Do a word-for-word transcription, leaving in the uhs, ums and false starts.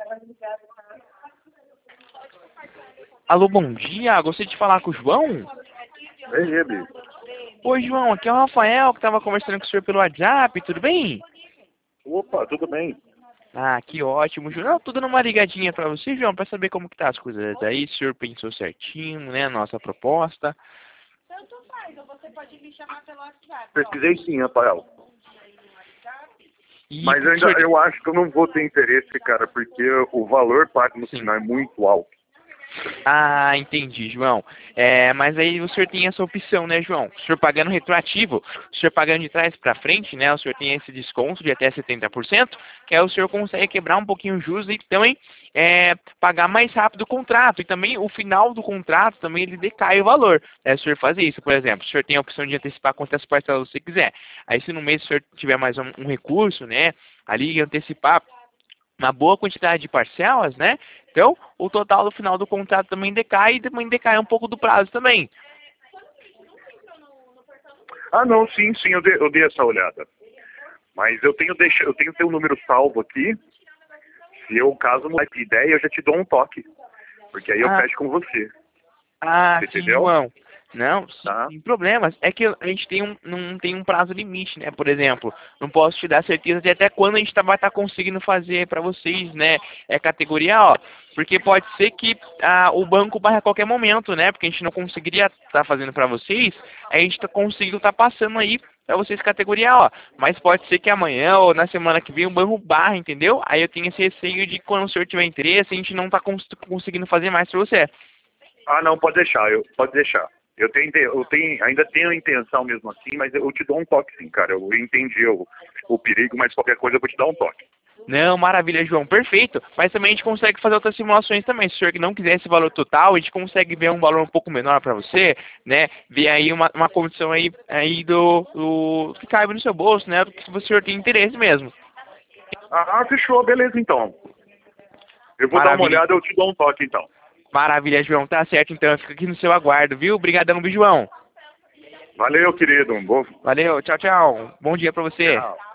Alô, bom dia. Gostaria de falar com o João? É ele. Oi, João. Aqui é o Rafael, que estava conversando com o senhor pelo WhatsApp. Tudo bem? Opa, tudo bem? Ah, que ótimo, João. Tudo numa ligadinha para você, João, para saber como que tá as coisas aí. Se o senhor pensou certinho, né, a nossa proposta. Tanto faz, ou você pode me chamar pelo WhatsApp. Pesquisei sim, Rafael. E Mas o ainda senhor... eu acho que eu não vou ter interesse, cara, porque o valor pago no Sim. final é muito alto. Ah, entendi, João. É, mas aí o senhor tem essa opção, né, João? O senhor pagando retroativo, o senhor pagando de trás para frente, né? O senhor tem esse desconto de até setenta por cento, que aí o senhor consegue quebrar um pouquinho os juros e também é, pagar mais rápido o contrato. E também o final do contrato também ele decai o valor. É, o senhor fazer isso, por exemplo, o senhor tem a opção de antecipar quantas parcelas você quiser. Aí se no mês o senhor tiver mais um, um recurso, né, ali antecipar uma boa quantidade de parcelas, né? Então, o total do final do contrato também decai e também decai um pouco do prazo também. Ah, não, sim, sim, eu dei, eu dei essa olhada. Mas eu tenho deixa, eu tenho teu número salvo aqui. Se eu, caso mudar de ideia, eu já te dou um toque. Porque aí eu Ah, fecho com você. ah, Você sim, entendeu? João. Não, sim, Tá? sem problemas. É que a gente tem um, não tem um prazo limite, né? Por exemplo, não posso te dar certeza de até quando a gente tá, vai estar conseguindo fazer para vocês, né? É categoria ó. Porque pode ser que ah, o banco barre a qualquer momento, né? Porque a gente não conseguiria estar fazendo para vocês, a gente tá conseguindo estar passando aí para vocês categoria ó. Mas pode ser que amanhã ou na semana que vem o banco barra, entendeu? Aí eu tenho esse receio de quando o senhor tiver interesse, a gente não tá cons conseguindo fazer mais para você. Ah, não, pode deixar, eu, pode deixar. Eu tenho, eu tenho, ainda tenho a intenção mesmo assim, mas eu te dou um toque sim, cara. Eu entendi o, o perigo, mas qualquer coisa eu vou te dar um toque. Não, maravilha, João, perfeito. Mas também a gente consegue fazer outras simulações também. Se o senhor não quiser esse valor total, a gente consegue ver um valor um pouco menor para você, né? Ver aí uma, uma condição aí, aí do, do que caiba no seu bolso, né? Porque se o senhor tem interesse mesmo. Ah, fechou, beleza então. Eu vou dar uma Maravilha, olhada, eu te dou um toque então. maravilha, João. Tá certo, então. Fica aqui no seu aguardo, viu? Obrigadão, João. Valeu, querido. Um bom... Valeu, tchau, tchau. Bom dia para você. Tchau.